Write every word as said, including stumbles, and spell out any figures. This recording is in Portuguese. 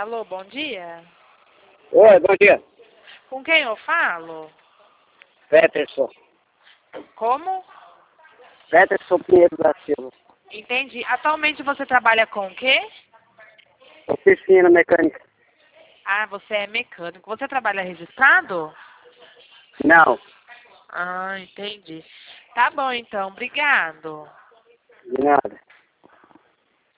Alô, bom dia. Oi, bom dia. Com quem eu falo? Peterson. Como? Peterson Pinheiro da Silva. Entendi. Atualmente você trabalha com o quê? Oficina mecânica. Ah, você é mecânico. Você trabalha registrado? Não, Ah, entendi. Tá bom então, obrigado. de nada.